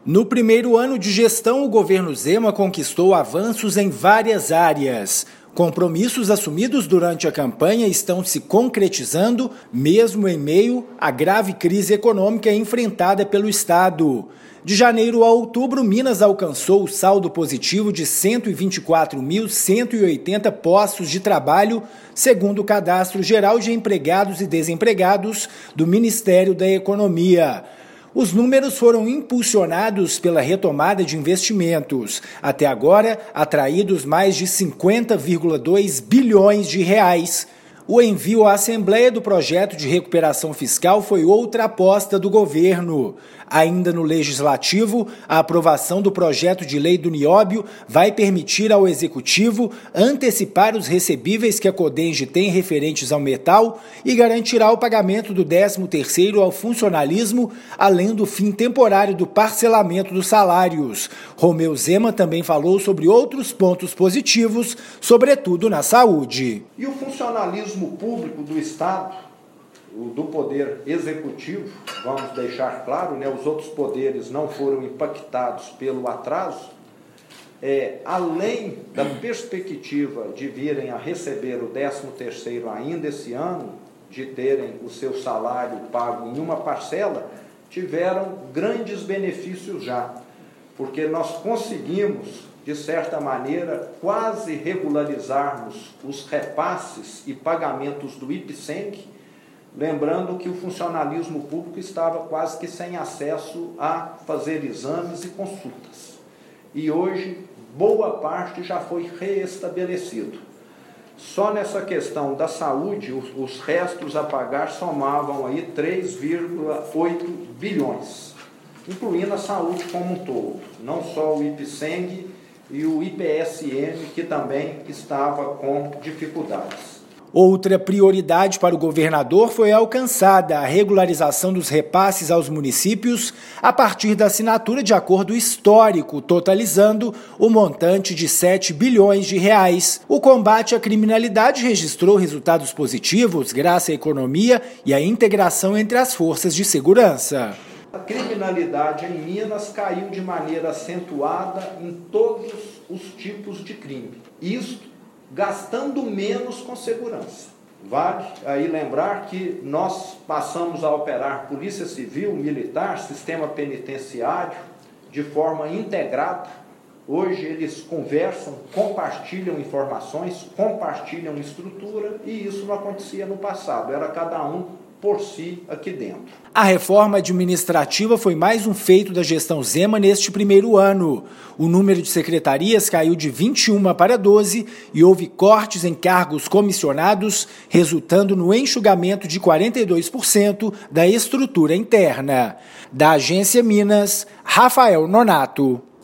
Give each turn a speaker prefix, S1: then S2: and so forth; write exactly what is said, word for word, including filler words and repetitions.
S1: No primeiro ano de gestão, o governo Zema conquistou avanços em várias áreas. Compromissos assumidos durante a campanha estão se concretizando, mesmo em meio à grave crise econômica enfrentada pelo Estado. De janeiro a outubro, Minas alcançou o saldo positivo de cento e vinte e quatro mil cento e oitenta postos de trabalho, segundo o Cadastro Geral de Empregados e Desempregados do Ministério da Economia. Os números foram impulsionados pela retomada de investimentos, até agora atraídos mais de cinquenta vírgula dois bilhões de reais. O envio à Assembleia do projeto de recuperação fiscal foi outra aposta do governo. Ainda no Legislativo, a aprovação do projeto de lei do Nióbio vai permitir ao Executivo antecipar os recebíveis que a Codenge tem referentes ao metal e garantirá o pagamento do décimo terceiro ao funcionalismo, além do fim temporário do parcelamento dos salários. Romeu Zema também falou sobre outros pontos positivos, sobretudo na saúde.
S2: E o funcionalismo público do Estado, do Poder Executivo, vamos deixar claro, né, os outros poderes não foram impactados pelo atraso, é, além da perspectiva de virem a receber o décimo terceiro ainda esse ano, de terem o seu salário pago em uma parcela, tiveram grandes benefícios já, porque nós conseguimos, de certa maneira, quase regularizarmos os repasses e pagamentos do IPSENG, lembrando que o funcionalismo público estava quase que sem acesso a fazer exames e consultas. E hoje, boa parte já foi reestabelecido. Só nessa questão da saúde, os, os restos a pagar somavam aí três vírgula oito bilhões, incluindo a saúde como um todo, não só o IPSENG e o I P S M, que também estava com dificuldades.
S1: Outra prioridade para o governador foi alcançada a regularização dos repasses aos municípios a partir da assinatura de acordo histórico, totalizando o montante de sete bilhões de reais. O combate à criminalidade registrou resultados positivos graças à economia e à integração entre as forças de segurança.
S2: A criminalidade em Minas caiu de maneira acentuada em todos os tipos de crime. Isto gastando menos com segurança. Vale aí lembrar que nós passamos a operar Polícia Civil, Militar, Sistema Penitenciário de forma integrada. Hoje eles conversam, compartilham informações, compartilham estrutura, e isso não acontecia no passado, era cada um por si aqui dentro.
S1: A reforma administrativa foi mais um feito da gestão Zema neste primeiro ano. O número de secretarias caiu de vinte e uma para doze e houve cortes em cargos comissionados, resultando no enxugamento de quarenta e dois por cento da estrutura interna. Da Agência Minas, Rafael Nonato.